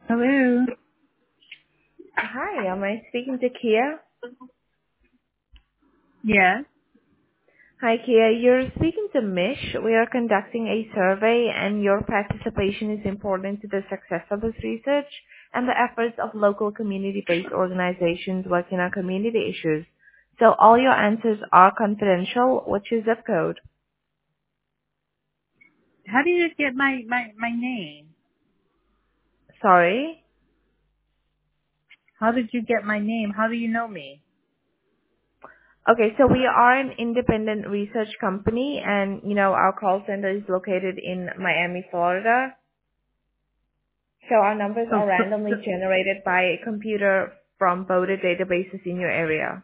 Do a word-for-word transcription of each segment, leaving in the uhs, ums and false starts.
Hello. Hi, am I speaking to Kia? Yes. Hi, Kia. You're speaking to Mish. We are conducting a survey, and your participation is important to the success of this research and the efforts of local community-based organizations working on community issues. So all your answers are confidential. What's your zip code? How did you get my my my name? Sorry? How did you get my name? How do you know me? Okay, so we are an independent research company, and, you know, our call center is located in Miami, Florida. So our numbers So, are so, so randomly generated by a computer from voter databases in your area.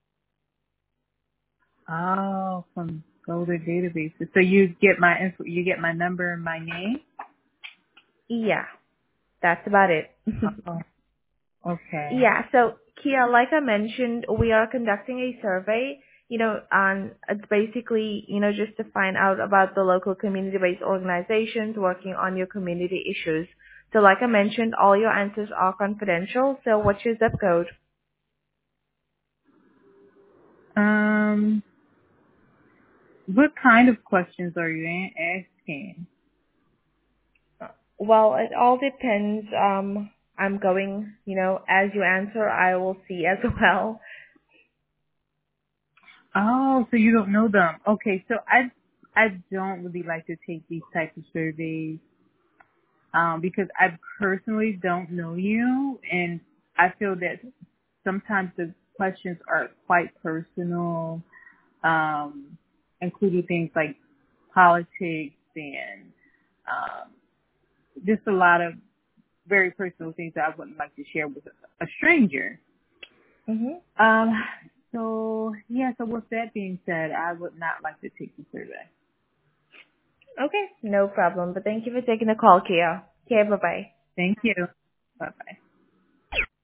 oh, from older databases. So you get my info, you get my number and my name. Yeah, that's about it. Oh, okay. Yeah, so Kia, like I mentioned, we are conducting a survey, you know, on it's basically, you know, just to find out about the local community-based organizations working on your community issues. So like I mentioned, all your answers are confidential. So what's your zip code? Um, what kind of questions are you a- asking? Well, it all depends. Um, I'm going, you know, as you answer, I will see as well. Oh, so you don't know them. Okay, so I I don't really like to take these types of surveys um, because I personally don't know you, and I feel that sometimes the questions are quite personal, um, including things like politics and um, just a lot of very personal things that I wouldn't like to share with a stranger. Mhm. Um, so yeah, so with that being said, I would not like to take the survey. Okay, no problem. But thank you for taking the call, Kia. Okay, bye bye. Thank you. Bye bye.